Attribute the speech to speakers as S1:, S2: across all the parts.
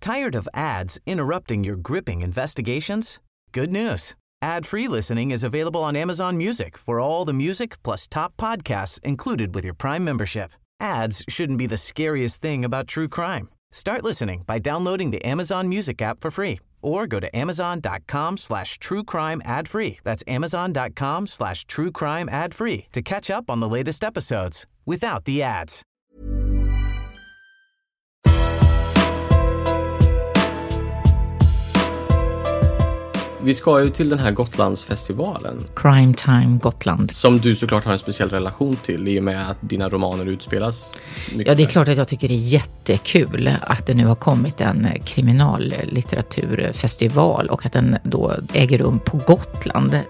S1: Tired of ads interrupting your gripping investigations? Good news. Ad-free listening is available on Amazon Music for all the music plus top podcasts included with your Prime membership. Ads shouldn't be the scariest thing about true crime. Start listening by downloading the Amazon Music app for free or go to amazon.com/truecrime ad-free. That's amazon.com/truecrime ad-free to catch up on the latest episodes without the ads.
S2: Vi ska ju till den här Gotlandsfestivalen.
S3: Crime Time Gotland.
S2: Som du såklart har en speciell relation till i och med att dina romaner utspelas.
S3: Ja, det är klart att jag tycker det är jättekul att det nu har kommit en kriminallitteraturfestival och att den då äger rum på Gotland.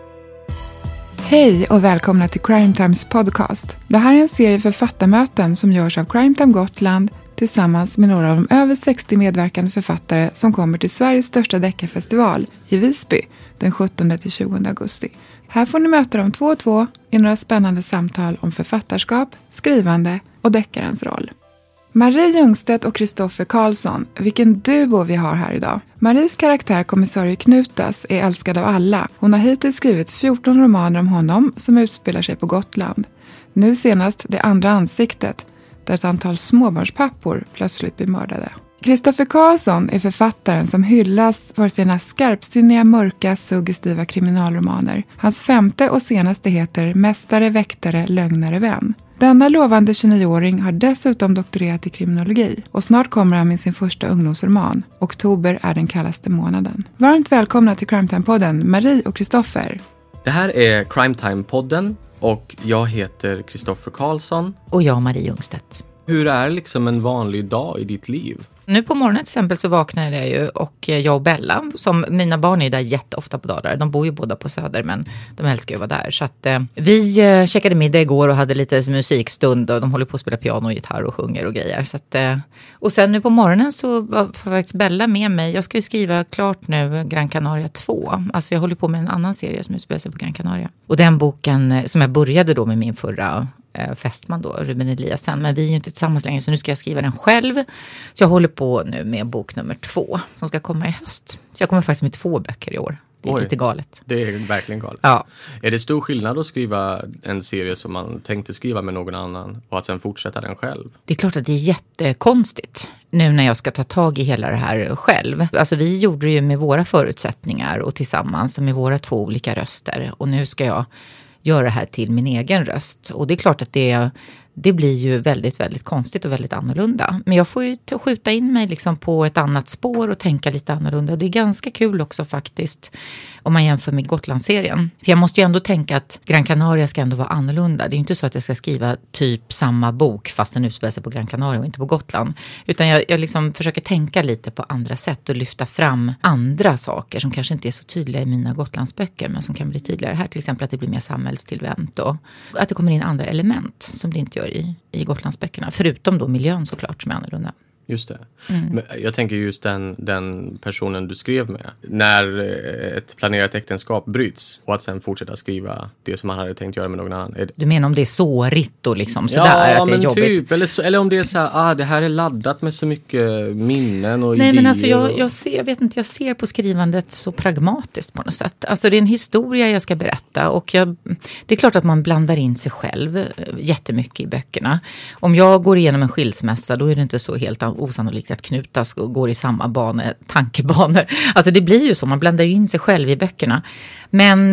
S4: Hej och välkomna till Crime Times podcast. Det här är en serie författarmöten som görs av Crime Time Gotland tillsammans med några av de över 60 medverkande författare som kommer till Sveriges största deckarfestival i Visby den 17-20 augusti. Här får ni möta dem 2 och 2 i några spännande samtal om författarskap, skrivande och deckarens roll. Marie Ljungstedt och Kristoffer Karlsson, vilken duo vi har här idag. Maries karaktär kommissarie Knutas är älskad av alla. Hon har hittills skrivit 14 romaner om honom som utspelar sig på Gotland. Nu senast Det andra ansiktet, där ett antal småbarnspappor plötsligt blir mördade. Kristoffer Karlsson är författaren som hyllas för sina skarpsinniga, mörka, suggestiva kriminalromaner. Hans 5:e och senaste heter Mästare, väktare, lögnare, vän. Denna lovande 29-åring har dessutom doktorerat i kriminologi och snart kommer han med sin första ungdomsroman. Oktober är den kallaste månaden. Varmt välkomna till Crime Time-podden, Marie och Kristoffer.
S2: Det här är Crime Time-podden och jag heter Kristoffer Karlsson.
S3: Och jag Marie Ljungstedt.
S2: Hur är liksom en vanlig dag i ditt liv?
S3: Nu på morgonen till exempel så vaknade jag ju och jag och Bella, som mina barn är där jätteofta på dagar. De bor ju båda på Söder men de älskar ju att vara där. Så att vi checkade middag igår och hade lite musikstund och de håller på att spela piano och gitarr och sjunger och grejer. Så att, och sen nu på morgonen så var faktiskt Bella med mig. Jag ska ju skriva klart nu Gran Canaria 2. Alltså jag håller på med en annan serie som utspelar sig på Gran Canaria. Och den boken som jag började då med min förra fästman då, Ruben Eliasen. Men vi är ju inte tillsammans längre så nu ska jag skriva den själv. Så jag håller på nu med bok nummer 2 som ska komma i höst. Så jag kommer faktiskt med 2 böcker i år. Det är lite galet.
S2: Det är verkligen galet.
S3: Ja.
S2: Är det stor skillnad att skriva en serie som man tänkte skriva med någon annan och att sen fortsätta den själv?
S3: Det är klart att det är jättekonstigt nu när jag ska ta tag i hela det här själv. Alltså vi gjorde det ju med våra förutsättningar och tillsammans och med våra 2 olika röster. Och nu ska jag göra det här till min egen röst. Och det är klart att det blir ju väldigt, väldigt konstigt och väldigt annorlunda. Men jag får ju skjuta in mig liksom på ett annat spår och tänka lite annorlunda. Och det är ganska kul också faktiskt om man jämför med Gotlandsserien. För jag måste ju ändå tänka att Gran Canaria ska ändå vara annorlunda. Det är ju inte så att jag ska skriva typ samma bok fast den utspelar sig på Gran Canaria och inte på Gotland. Utan jag liksom försöker tänka lite på andra sätt och lyfta fram andra saker som kanske inte är så tydliga i mina Gotlandsböcker men som kan bli tydligare här. Till exempel att det blir mer samhällstillvänt och att det kommer in andra element som det inte gör i Gotlandsböckerna. Förutom då miljön såklart som är annorlunda.
S2: Just det. Men jag tänker just den personen du skrev med. När ett planerat äktenskap bryts och att sen fortsätta skriva det som man hade tänkt göra med någon annan.
S3: Du menar om det är sårigt och liksom sådär att det är jobbigt?
S2: Typ. Eller om det är så här, det här är laddat med så mycket minnen och idéer.
S3: Nej men alltså jag ser på skrivandet så pragmatiskt på något sätt. Alltså det är en historia jag ska berätta och det är klart att man blandar in sig själv jättemycket i böckerna. Om jag går igenom en skilsmässa då är det inte så helt osannolikt att Knutas går i samma tankebanor. Alltså det blir ju så, man blandar ju in sig själv i böckerna. Men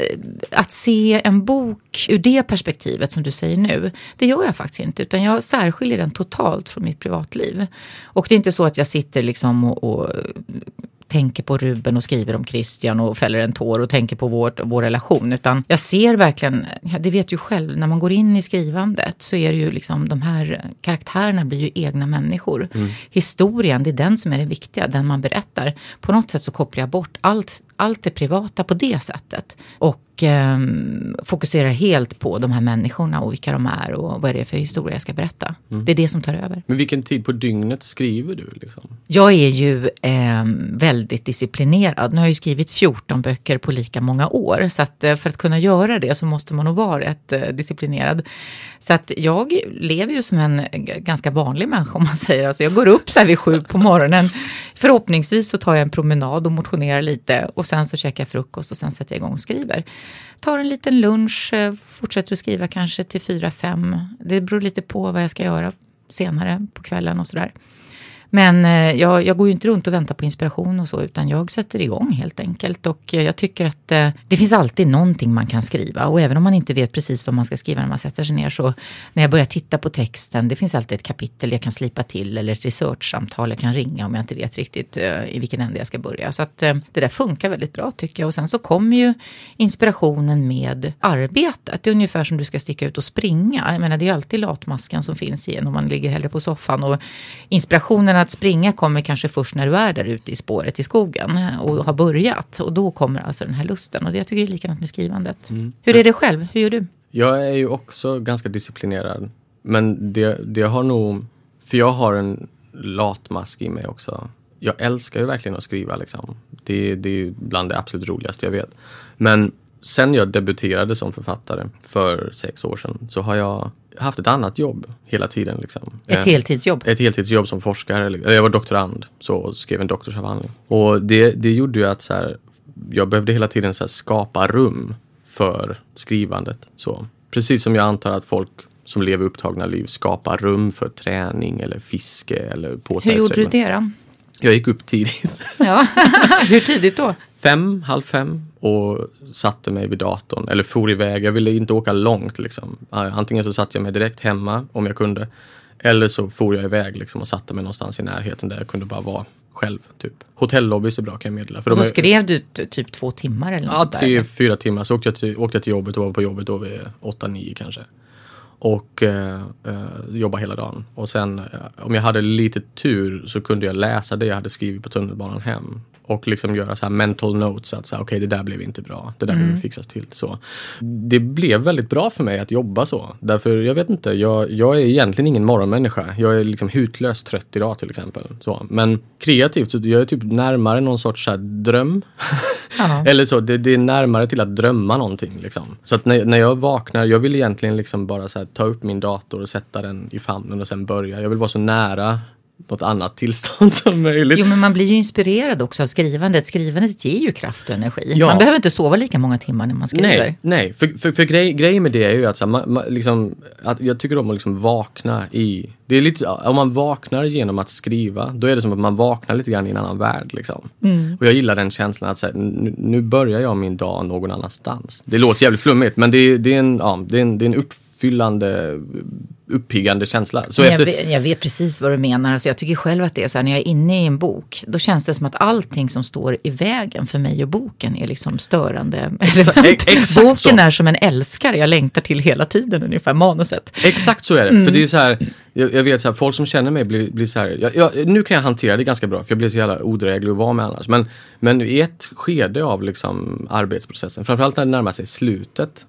S3: att se en bok ur det perspektivet som du säger nu, det gör jag faktiskt inte. Utan jag särskiljer den totalt från mitt privatliv. Och det är inte så att jag sitter liksom och tänker på Ruben och skriver om Christian och fäller en tår och tänker på vår relation. Utan jag ser verkligen, det vet ju själv, när man går in i skrivandet så är det ju liksom de här karaktärerna blir ju egna människor. Historien, det är den som är det viktiga, den man berättar. På något sätt så kopplar jag bort allt det privata på det sättet. Och fokuserar helt på de här människorna och vilka de är och vad är det för historia jag ska berätta. Det är det som tar över.
S2: Men vilken tid på dygnet skriver du liksom?
S3: Jag är ju väldigt disciplinerad. Nu har jag ju skrivit 14 böcker på lika många år. Så att, för att kunna göra det så måste man nog vara rätt disciplinerad. Så att jag lever ju som en ganska vanlig människa om man säger. Alltså jag går upp så här vid 7 på morgonen. Förhoppningsvis så tar jag en promenad och motionerar lite. Och sen så käkar jag frukost och sen sätter jag igång och skriver. Tar en liten lunch, fortsätter att skriva kanske till 4-5. Det beror lite på vad jag ska göra senare på kvällen och sådär. Men jag går ju inte runt och väntar på inspiration och så, utan jag sätter igång helt enkelt. Och jag tycker att det finns alltid någonting man kan skriva. Och även om man inte vet precis vad man ska skriva när man sätter sig ner, så när jag börjar titta på texten, det finns alltid ett kapitel jag kan slipa till eller ett researchsamtal jag kan ringa om jag inte vet riktigt i vilken ände jag ska börja. Så att det där funkar väldigt bra tycker jag. Och sen så kommer ju inspirationen med arbetet. Det är ungefär som du ska sticka ut och springa. Jag menar, det är ju alltid latmaskan som finns igen om man ligger hellre på soffan. Och inspirationen att springa kommer kanske först när du är där ute i spåret i skogen och har börjat. Och då kommer alltså den här lusten. Och det jag tycker är likadant med skrivandet. Hur är det själv? Hur gör du?
S2: Jag är ju också ganska disciplinerad. Men det har nog... För jag har en latmask i mig också. Jag älskar ju verkligen att skriva liksom. Det är ju bland det absolut roligaste jag vet. Men sen jag debuterade som författare för 6 år sedan så har jag haft ett annat jobb hela tiden. Liksom.
S3: Ett heltidsjobb?
S2: Ett heltidsjobb som forskare. Jag var doktorand så skrev en doktorsavhandling. Och det gjorde ju att så här, jag behövde hela tiden så här, skapa rum för skrivandet. Så. Precis som jag antar att folk som lever upptagna liv skapar rum för träning eller fiske. Eller
S3: hur gjorde du det då?
S2: Jag gick upp tidigt.
S3: Ja, hur tidigt då?
S2: 5:30 och satte mig vid datorn. Eller for iväg. Jag ville inte åka långt liksom. Antingen så satt jag mig direkt hemma om jag kunde. Eller så for jag iväg liksom, och satte mig någonstans i närheten där jag kunde bara vara själv. Typ. Hotellobby så bra kan jag meddela. För
S3: och så skrev du typ 2 timmar eller något?
S2: Ja, 3-4 timmar. Så åkte jag till jobbet och var på jobbet då vid 8-9 kanske. Och jobba hela dagen. Och sen om jag hade lite tur så kunde jag läsa det jag hade skrivit på tunnelbanan hem. Och liksom göra så här mental notes att okej, det där blev inte bra. Det där behöver fixas till. Så. Det blev väldigt bra för mig att jobba så. Därför, jag vet inte, jag är egentligen ingen morgonmänniska. Jag är liksom hutlöst trött idag till exempel. Så. Men kreativt så jag är typ närmare någon sorts så här dröm. Eller så, det är närmare till att drömma någonting liksom. Så att när jag vaknar, jag vill egentligen liksom bara så här, ta upp min dator och sätta den i famnen och sen börja. Jag vill vara så nära något annat tillstånd som möjligt.
S3: Jo, men man blir ju inspirerad också av skrivandet. Skrivandet ger ju kraft och energi.
S2: Ja.
S3: Man behöver inte sova lika många timmar när man skriver.
S2: Nej. För grejen med det är ju att, så här, liksom, att jag tycker om att liksom vakna i... Det är lite, om man vaknar genom att skriva, då är det som att man vaknar lite grann i en annan värld. Liksom. Och jag gillar den känslan att så här, nu börjar jag min dag någon annanstans. Det låter jävligt flummigt, men det är en uppfyllande, uppiggande känsla. Så
S3: jag vet precis vad du menar. Alltså jag tycker själv att det är så här, när jag är inne i en bok, då känns det som att allting som står i vägen för mig och boken är liksom störande. Boken är som en älskare jag längtar till hela tiden, ungefär manuset.
S2: Exakt så är det. För det är så här, jag vet så här, folk som känner mig blir så här, nu kan jag hantera det ganska bra, för jag blir så jävla odräglig att vara med annars. Men i ett skede av liksom arbetsprocessen, framförallt när det närmar sig slutet,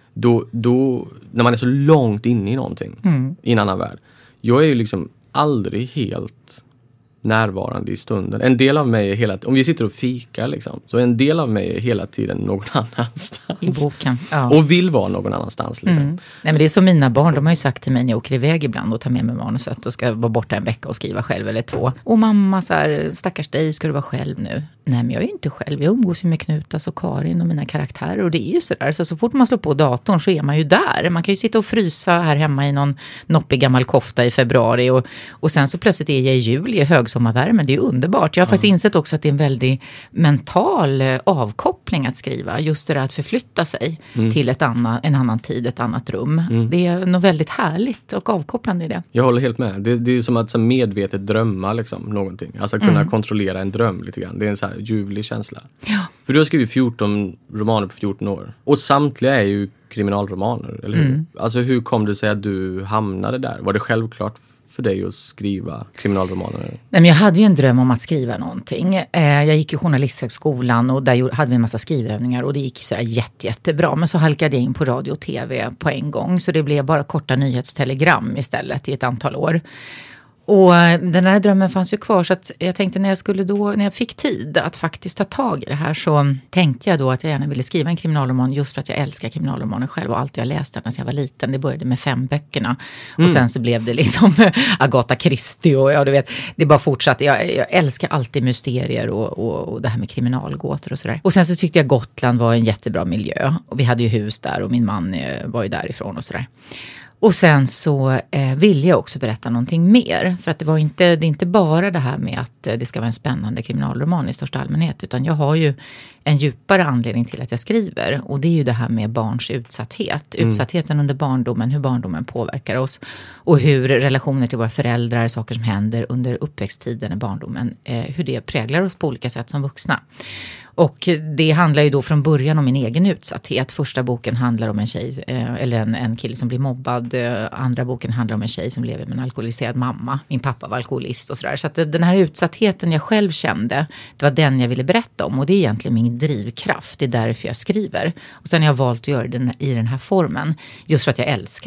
S2: då när man är så långt inne i någonting, i en annan värld. Jag är ju liksom aldrig helt närvarande i stunden. En del av mig är om vi sitter och fikar liksom, så en del av mig är hela tiden någon annanstans.
S3: I boken, ja.
S2: Och vill vara någon annanstans liksom.
S3: Nej, men det är som mina barn, de har ju sagt till mig när jag åker iväg ibland och tar med mig manuset och ska vara borta en vecka och skriva själv eller 2. Och mamma så här, stackars dig, ska du vara själv nu? Nej, men jag är ju inte själv. Jag umgås ju med Knutas och Karin och mina karaktärer, och det är ju sådär. Så fort man slår på datorn så är man ju där. Man kan ju sitta och frysa här hemma i någon noppig gammal kofta i februari och sen så plötsligt är jag i juli i högsommarvärmen. Det är ju underbart. Jag har faktiskt insett också att det är en väldigt mental avkoppling att skriva. Just det där att förflytta sig till en annan tid, ett annat rum. Det är något väldigt härligt och avkopplande i det. Jag
S2: håller helt med. Det är som att så medvetet drömma liksom, någonting. Alltså kunna kontrollera en dröm lite grann. Det är en så här ljuvlig känsla.
S3: Ja.
S2: För du har skrivit 14 romaner på 14 år. Och samtliga är ju kriminalromaner, eller hur? Alltså hur kom det sig att du hamnade där? Var det självklart för dig att skriva kriminalromaner?
S3: Nej, men jag hade ju en dröm om att skriva någonting. Jag gick ju journalisthögskolan och där hade vi en massa skrivövningar och det gick så jättebra. Men så halkade jag in på radio och tv på en gång, så det blev bara korta nyhetstelegram istället i ett antal år. Och den här drömmen fanns ju kvar, så att jag tänkte när jag fick tid att faktiskt ta tag i det här, så tänkte jag då att jag gärna ville skriva en kriminalroman, just för att jag älskar kriminalromaner själv och allt jag läste när jag var liten. Det började med 5 böckerna och sen så blev det liksom Agatha Christie och ja, du vet, det bara fortsatte. Jag älskar alltid mysterier och det här med kriminalgåtor och sådär. Och sen så tyckte jag Gotland var en jättebra miljö och vi hade ju hus där och min man var ju därifrån och sådär. Och sen så ville jag också berätta någonting mer. För att det är inte bara det här med att det ska vara en spännande kriminalroman i största allmänhet. Utan jag har ju en djupare anledning till att jag skriver. Och det är ju det här med barns utsatthet. Utsattheten under barndomen, hur barndomen påverkar oss. Och hur relationer till våra föräldrar, saker som händer under uppväxttiden i barndomen. Hur det präglar oss på olika sätt som vuxna. Och det handlar ju då från början om min egen utsatthet. Första boken handlar om en tjej, eller en kille som blir mobbad. Andra boken handlar om en tjej som lever med en alkoholiserad mamma. Min pappa var alkoholist och sådär. Så att den här utsattheten jag själv kände, det var den jag ville berätta om. Och det är egentligen min drivkraft, det är därför jag skriver. Och sen har jag valt att göra det i den här formen. Just för att jag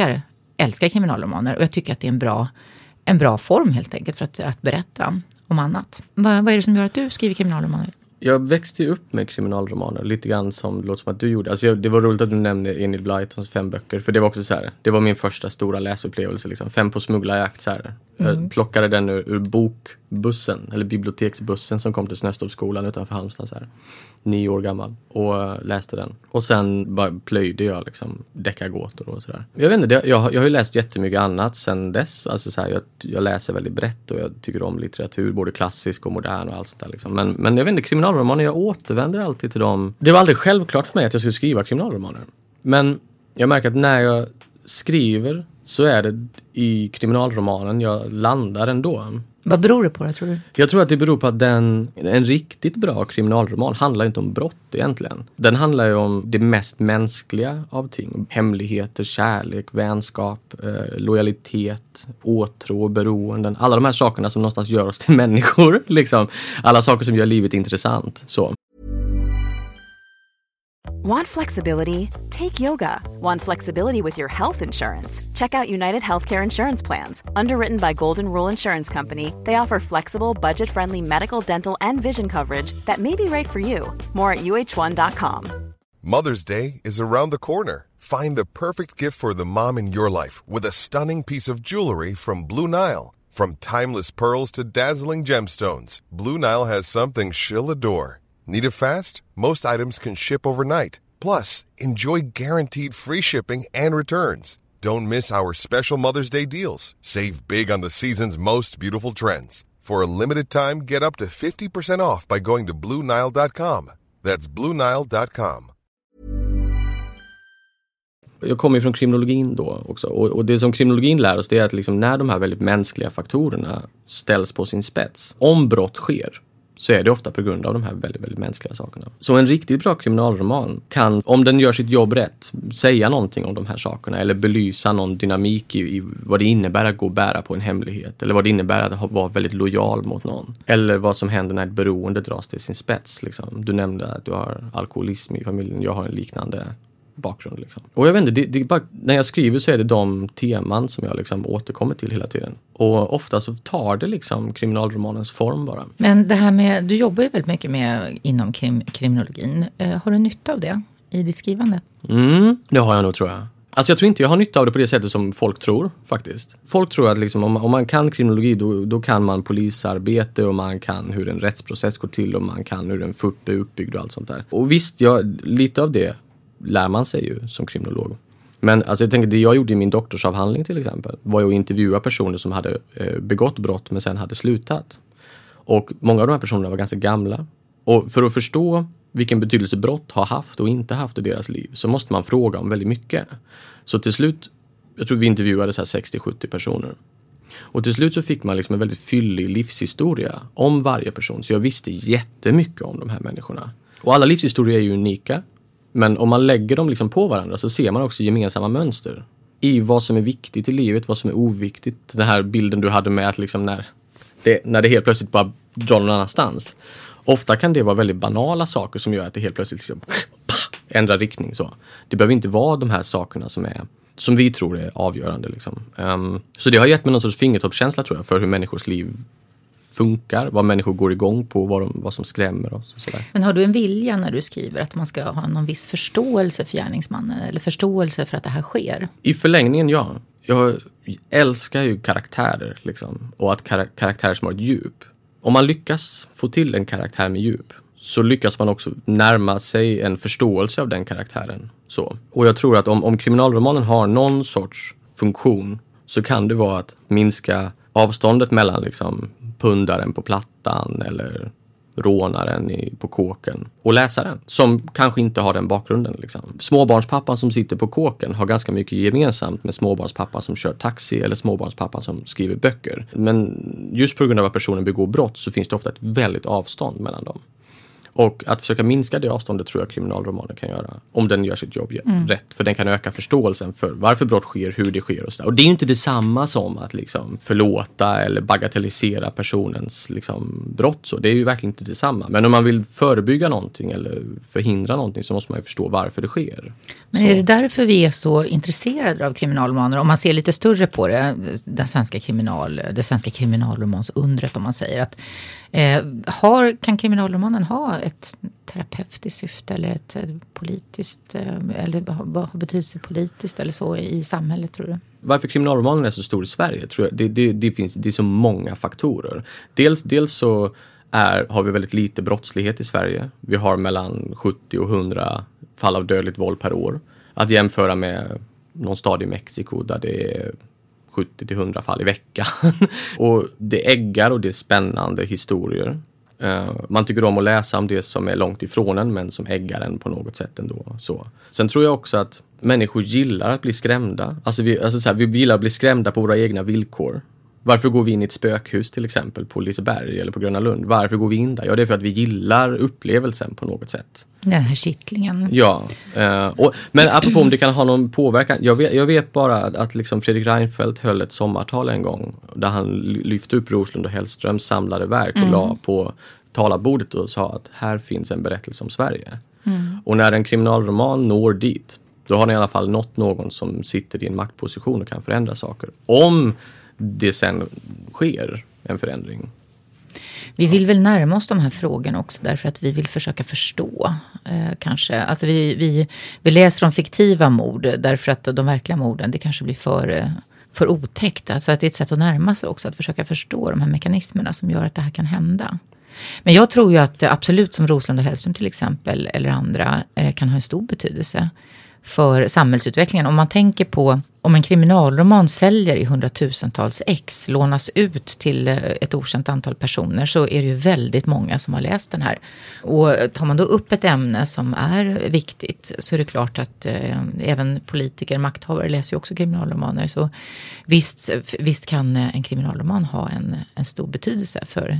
S3: älskar kriminalromaner. Och jag tycker att det är en bra form helt enkelt för att berätta om annat. Vad är det som gör att du skriver kriminalromaner?
S2: Jag växte ju upp med kriminalromaner, lite grann som det låter som att du gjorde. Alltså det var roligt att du nämnde Enid Blytons 5 böcker, för det var också så här, det var min första stora läsupplevelse liksom. 5 på smugglarjakt så här. Jag plockade den ur bokbussen, eller biblioteksbussen som kom till Snöstorpsskolan utanför Halmstad så här. 9 år gammal, och läste den. Och sen bara plöjde jag liksom deckargåtor och sådär. Jag vet inte, jag har ju läst jättemycket annat sen dess. Alltså så här, jag läser väldigt brett och jag tycker om litteratur, både klassisk och modern och allt sånt där liksom. Men jag vet inte, kriminalromaner, jag återvänder alltid till dem. Det var aldrig självklart för mig att jag skulle skriva kriminalromaner. Men jag märker att när jag skriver så är det i kriminalromanen jag landar ändå.
S3: Vad beror det på det, tror du?
S2: Jag tror att det beror på att en riktigt bra kriminalroman handlar inte om brott egentligen. Den handlar ju om det mest mänskliga av ting. Hemligheter, kärlek, vänskap, lojalitet, åtrå, beroenden. Alla de här sakerna som någonstans gör oss till människor. Liksom. Alla saker som gör livet intressant. Så.
S5: Want flexibility? Take yoga. Want flexibility with your health insurance? Check out United Healthcare Insurance Plans. Underwritten by Golden Rule Insurance Company, they offer flexible, budget-friendly medical, dental, and vision coverage that may be right for you. More at uh1.com.
S6: Mother's Day is around the corner. Find the perfect gift for the mom in your life with a stunning piece of jewelry from Blue Nile. From timeless pearls to dazzling gemstones, Blue Nile has something she'll adore. Need it fast? Most items can ship overnight. Plus, enjoy guaranteed free shipping and returns. Don't miss our special Mother's Day deals. Save big on the season's most beautiful trends. For a limited time, get up to 50% off by going to BlueNile.com. That's BlueNile.com.
S2: Jag kommer ju från kriminologin då också. Och det som kriminologin lär oss, det är att liksom när de här väldigt mänskliga faktorerna ställs på sin spets. Om brott sker, så är det ofta på grund av de här väldigt, väldigt mänskliga sakerna. Så en riktigt bra kriminalroman kan, om den gör sitt jobb rätt, säga någonting om de här sakerna. Eller belysa någon dynamik i vad det innebär att gå och bära på en hemlighet. Eller vad det innebär att vara väldigt lojal mot någon. Eller vad som händer när ett beroende dras till sin spets. Liksom. Du nämnde att du har alkoholism i familjen. Jag har en liknande bakgrund. Liksom. Och jag vet inte, det är bara, när jag skriver så är det de teman som jag liksom återkommer till hela tiden. Och ofta så tar det liksom kriminalromanens form bara.
S3: Men det här med, du jobbar ju väldigt mycket med inom kriminologin. Har du nytta av det i ditt skrivande?
S2: Det har jag nog, tror jag. Alltså jag tror inte jag har nytta av det på det sättet som folk tror faktiskt. Folk tror att liksom, om man kan kriminologi då kan man polisarbete och man kan hur en rättsprocess går till och man kan hur en FUP är uppbyggd och allt sånt där. Och visst, lite av det lär man sig ju som kriminolog. Men alltså jag tänker, det jag gjorde i min doktorsavhandling till exempel var ju att intervjua personer som hade begått brott men sen hade slutat. Och många av de här personerna var ganska gamla. Och för att förstå vilken betydelse brott har haft och inte haft i deras liv så måste man fråga om väldigt mycket. Så till slut, jag tror vi intervjuade så här 60-70 personer. Och till slut så fick man liksom en väldigt fyllig livshistoria om varje person. Så jag visste jättemycket om de här människorna. Och alla livshistorier är ju unika. Men om man lägger dem liksom på varandra så ser man också gemensamma mönster. i vad som är viktigt i livet, vad som är oviktigt. Den här bilden du hade med att liksom när det helt plötsligt bara drar någon annanstans. Ofta kan det vara väldigt banala saker som gör att det helt plötsligt liksom, ändrar riktning. Så. Det behöver inte vara de här sakerna som vi tror är avgörande. Liksom. Så det har gett mig någon sorts fingertoppskänsla tror jag för hur människors liv funkar, vad människor går igång på, vad som skrämmer och sådär.
S3: Men har du en vilja när du skriver att man ska ha någon viss förståelse för gärningsmannen eller förståelse för att det här sker?
S2: I förlängningen, ja. Jag älskar ju karaktärer liksom, och att karaktärer som har ett djup. Om man lyckas få till en karaktär med djup så lyckas man också närma sig en förståelse av den karaktären. Så. Och jag tror att om kriminalromanen har någon sorts funktion så kan det vara att minska avståndet mellan liksom pundaren på plattan eller rånaren på kåken och läsaren som kanske inte har den bakgrunden. Liksom. Småbarnspappan som sitter på kåken har ganska mycket gemensamt med småbarnspappan som kör taxi eller småbarnspappan som skriver böcker. Men just på grund av att personen begår brott så finns det ofta ett väldigt avstånd mellan dem. Och att försöka minska det avståndet tror jag kriminalromanen kan göra. Om den gör sitt jobb rätt. För den kan öka förståelsen för varför brott sker, hur det sker och sådär. Och det är ju inte detsamma som att liksom förlåta eller bagatellisera personens liksom brott. Så det är ju verkligen inte detsamma. Men om man vill förebygga någonting eller förhindra någonting så måste man ju förstå varför det sker.
S3: Men är det därför vi är så intresserade av kriminalromaner? Om man ser lite större på det, det svenska kriminalromansundret om man säger att kan kriminalromanen ha ett terapeutiskt syfte eller ett politiskt eller har betydelse politiskt eller så i samhället tror du?
S2: Varför kriminalromanen är så stor i Sverige tror jag det är så många faktorer. Dels så har vi väldigt lite brottslighet i Sverige. Vi har mellan 70 och 100 fall av dödligt våld per år. Att jämföra med någon stad i Mexiko där det är 70 till 100 fall i veckan. Och det äggar och det är spännande historier. Man tycker om att läsa om det som är långt ifrån en men som äggar en på något sätt ändå. Så. Sen tror jag också att människor gillar att bli skrämda. Vi gillar att bli skrämda på våra egna villkor. Varför går vi in i ett spökhus till exempel på Liseberg eller på Gröna Lund? Varför går vi in där? Ja, det är för att vi gillar upplevelsen på något sätt.
S3: Den här kittlingen.
S2: Ja, men apropå om det kan ha någon påverkan. Jag vet bara att liksom Fredrik Reinfeldt höll ett sommartal en gång där han lyfte upp Roslund och Hellströms samlade verk och la på talarbordet och sa att här finns en berättelse om Sverige. Och när en kriminalroman når dit, då har den i alla fall nått någon som sitter i en maktposition och kan förändra saker. Om det sen sker en förändring.
S3: Vi vill väl närma oss de här frågorna också därför att vi vill försöka förstå kanske. Alltså vi läser om fiktiva mord därför att de verkliga morden det kanske blir för otäckt. Alltså att det är ett sätt att närma sig också att försöka förstå de här mekanismerna som gör att det här kan hända. Men jag tror ju att absolut som Roslund och Hellström till exempel eller andra kan ha en stor betydelse för samhällsutvecklingen. Om man tänker på om en kriminalroman säljer i 100,000-tals ex, lånas ut till ett okänt antal personer så är det ju väldigt många som har läst den här. Och tar man då upp ett ämne som är viktigt så är det klart att även politiker, makthavare läser ju också kriminalromaner. Så visst kan en kriminalroman ha en stor betydelse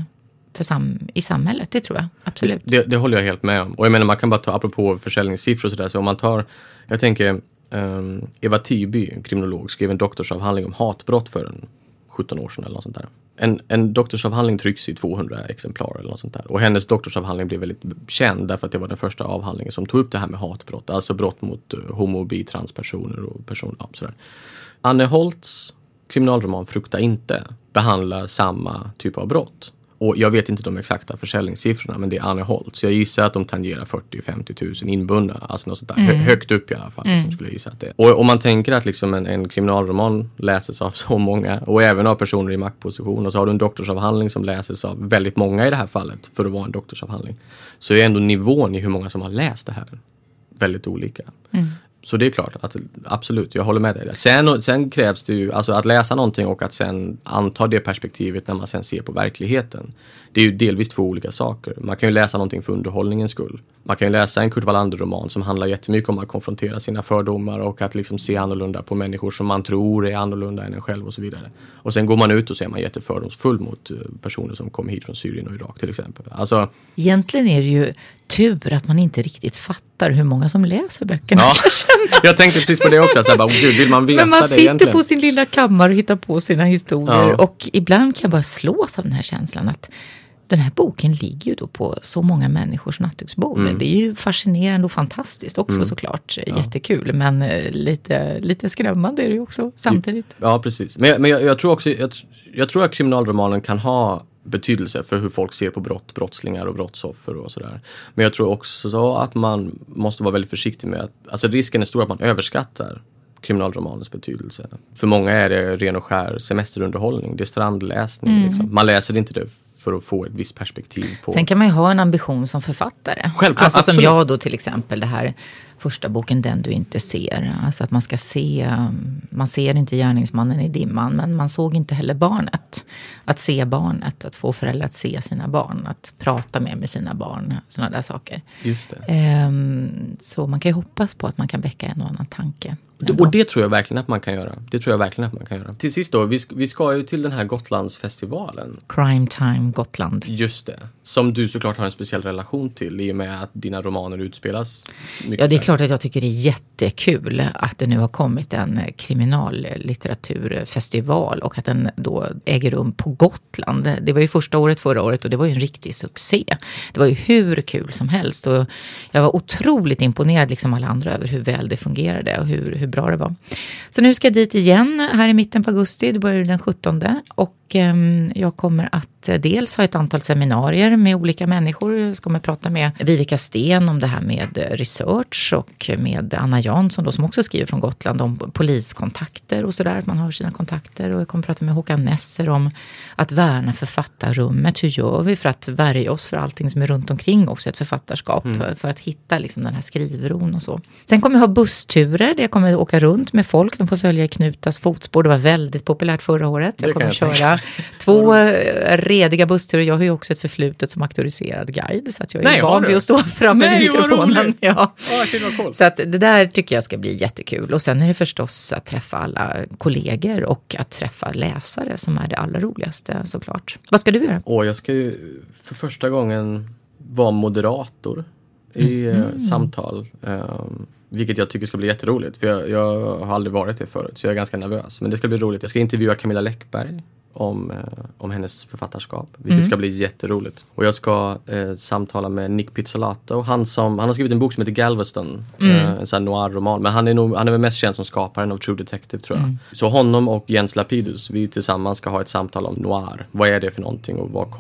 S3: i samhället, det tror jag, absolut.
S2: Det håller jag helt med om. Och jag menar man kan bara ta, apropå försäljningssiffror och sådär, så om man tar, jag tänker Eva Tiby, kriminolog, skrev en doktorsavhandling om hatbrott för 17 år sedan eller något sånt där. En doktorsavhandling trycks i 200 exemplar eller något sånt där. Och hennes doktorsavhandling blev väldigt känd därför att det var den första avhandlingen som tog upp det här med hatbrott, alltså brott mot homo- och bi-transpersoner och personer, sådär. Anne Holts kriminalroman Frukta inte behandlar samma typ av brott. Och jag vet inte de exakta försäljningssiffrorna, men det är Anne Holt. Så jag gissar att de tangerar 40-50 000 inbundna. Alltså något sånt där. Högt upp i alla fall, liksom, skulle jag gissa att det är. Och om man tänker att liksom en kriminalroman läses av så många, och även av personer i maktposition, och så har du en doktorsavhandling som läses av väldigt många i det här fallet, för att vara en doktorsavhandling, så är ändå nivån i hur många som har läst det här väldigt olika. Så det är klart att absolut, jag håller med dig. Sen krävs det ju alltså att läsa någonting och att sen anta det perspektivet när man sen ser på verkligheten. Det är ju delvis två olika saker. Man kan ju läsa någonting för underhållningens skull. Man kan ju läsa en Kurt Wallander-roman som handlar jättemycket om att konfrontera sina fördomar och att liksom se annorlunda på människor som man tror är annorlunda än en själv och så vidare. Och sen går man ut och så är man jättefördomsfull mot personer som kommer hit från Syrien och Irak till exempel. Alltså,
S3: egentligen är det ju tur att man inte riktigt fattar hur många som läser böckerna.
S2: Ja, jag tänkte precis på det också. Att så här, bara, vill man veta
S3: men man
S2: det
S3: sitter
S2: egentligen?
S3: på sin lilla kammare och hittar på sina historier.
S2: Ja.
S3: Och ibland kan jag bara slås av den här känslan att den här boken ligger ju då på så många människors nattduksbord. Det är ju fascinerande och fantastiskt också såklart. Jättekul, men lite skrämmande är det ju också samtidigt.
S2: Ja, precis. Men jag tror också, jag tror att kriminalromanen kan ha betydelse för hur folk ser på brottslingar och brottsoffer och sådär. Men jag tror också att man måste vara väldigt försiktig med att, alltså risken är stor att man överskattar kriminalromanens betydelse. För många är det ren och skär semesterunderhållning, det är strandläsning liksom. Man läser inte det för att få ett visst perspektiv på.
S3: Sen kan man ju ha en ambition som författare.
S2: Självklart,
S3: alltså som
S2: absolut.
S3: jag då till exempel, det här första boken Den du inte ser. Alltså att man ska se, man ser inte gärningsmannen i dimman, men man såg inte heller barnet. Att se barnet, att få föräldrar att se sina barn, att prata med sina barn, sådana där saker.
S2: Just det.
S3: Så man kan ju hoppas på att man kan väcka en och annan tanke.
S2: Och det tror jag verkligen att man kan göra. Till sist då, vi ska ju till den här Gotlandsfestivalen.
S3: Crime Time Gotland.
S2: Just det. Som du såklart har en speciell relation till i och med att dina romaner utspelas mycket.
S3: Ja, det är klart att jag tycker det är jättekul att det nu har kommit en kriminallitteraturfestival och att den då äger rum på Gotland. Det var ju första året förra året och det var ju en riktig succé. Det var ju hur kul som helst och jag var otroligt imponerad liksom alla andra över hur väl det fungerade och hur bra det var. Så nu ska jag dit igen här i mitten på augusti, det börjar den 17 och jag kommer att dels ha ett antal seminarier med olika människor. Jag kommer prata med Vivica Sten om det här med research och med Anna Jansson då, som också skriver från Gotland om poliskontakter och sådär, att man har sina kontakter. Och jag kommer prata med Håkan Nesser om att värna författarrummet. Hur gör vi för att värja oss för allting som är runt omkring också, ett författarskap, för att hitta liksom den här skrivron och så. Sen kommer jag ha bussturer där jag kommer åka runt med folk. De får följa i Knutas fotspår. Det var väldigt populärt förra året. Jag kommer köra 2 rediga bussturer. Jag har ju också ett förflutet som auktoriserad guide, så att jag är van vid att stå framme vid mikrofonen. Ja. Så att det där tycker jag ska bli jättekul. Och sen är det förstås att träffa alla kollegor och att träffa läsare som är det allra roligaste såklart. Vad ska du göra?
S2: Jag ska ju för första gången vara moderator i samtal. Vilket jag tycker ska bli jätteroligt. För jag har aldrig varit det förut. Så jag är ganska nervös. Men det ska bli roligt. Jag ska intervjua Camilla Läckberg om hennes författarskap. Vilket ska bli jätteroligt. Och jag ska samtala med Nick Pizzolatto. Han har skrivit en bok som heter Galveston. En sån här noir-roman. Men han är väl mest känd som skaparen av True Detective, tror jag. Så honom och Jens Lapidus, vi tillsammans ska ha ett samtal om noir. Vad är det för någonting och vad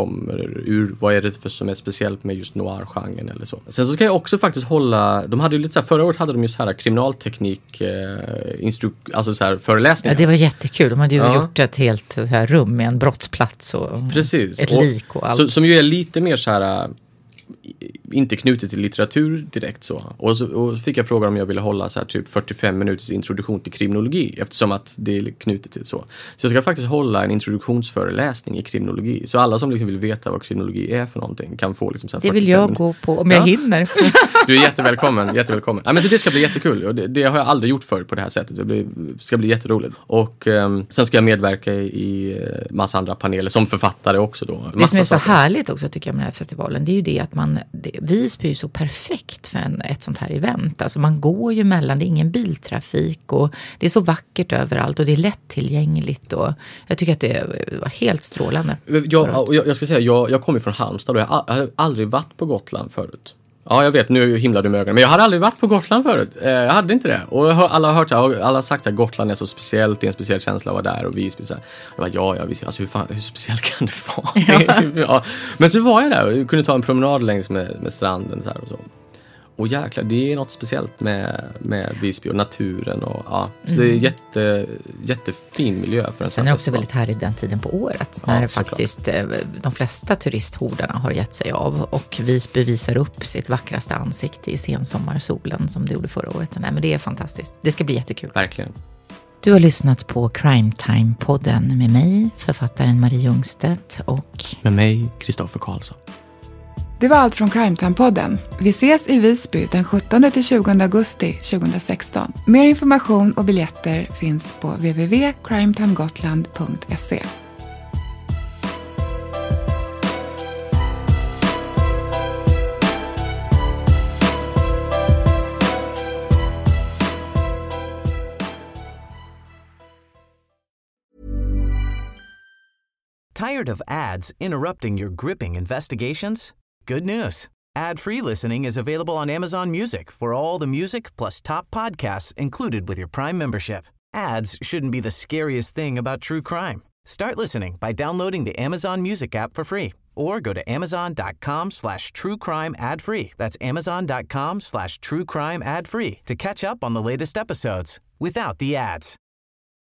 S2: är det för som är speciellt med just noir-genren eller så. Sen så ska jag också faktiskt de hade ju lite så här, förra året hade de ju så här kriminalteknik alltså så här föreläsningar.
S3: Ja, det var jättekul. De hade ju gjort ett helt så här rum med en brottsplats och ett lik och allt.
S2: Som ju är lite mer så här inte knutet till litteratur direkt så. Och fick jag fråga om jag ville hålla så här typ 45 minuters introduktion till kriminologi, eftersom att det är knutet till så. Så jag ska faktiskt hålla en introduktionsföreläsning i kriminologi. Så alla som liksom vill veta vad kriminologi är för någonting kan få liksom så här 45
S3: minuter. Det vill jag gå på om jag hinner. Du
S2: är jättevälkommen. Ja, men så det ska bli jättekul. Och det har jag aldrig gjort förut på det här sättet. Det ska bli jätteroligt. Och sen ska jag medverka i massa andra paneler som författare också då.
S3: Det som är så härligt också tycker jag med den här festivalen, det är ju det att Visby är så perfekt för ett sånt här event. Alltså man går ju mellan, det är ingen biltrafik och det är så vackert överallt och det är lättillgängligt och jag tycker att det var helt strålande.
S2: Jag ska säga, jag kommer från Halmstad och jag har aldrig varit på Gotland förut. Ja, jag vet, nu himlar du med ögonen. Men jag hade aldrig varit på Gotland förut. Jag hade inte det. Och alla har sagt att Gotland är så speciellt. Det är en speciell känsla att vara där och Visby. Jag bara, alltså hur speciellt kan det vara? Ja. Men så var jag där och kunde ta en promenad längs med stranden så här och så. Och jäklar, det är något speciellt med Visby och naturen och så det är jättefin miljö för en.
S3: Sen är det också väldigt härligt den tiden på året när faktiskt de flesta turisthordarna har gett sig av och Visby visar upp sitt vackraste ansikte i sensommarsolen som det gjorde förra året. Nej, men det är fantastiskt. Det ska bli jättekul.
S2: Verkligen.
S3: Du har lyssnat på Crime Time-podden med mig, författaren Marie Ljungstedt och
S2: med mig, Kristoffer Karlsson.
S4: Det var allt från Crime Time-podden. Vi ses i Visby den 17-20 augusti 2016. Mer information och biljetter finns på www.crimetimegotland.se.
S1: Tired of ads interrupting your gripping investigations? Good news. Ad-free listening is available on Amazon Music for all the music plus top podcasts included with your Prime membership. Ads shouldn't be the scariest thing about true crime. Start listening by downloading the Amazon Music app for free or go to amazon.com/truecrime ad-free. That's amazon.com/truecrime ad-free to catch up on the latest episodes without the ads.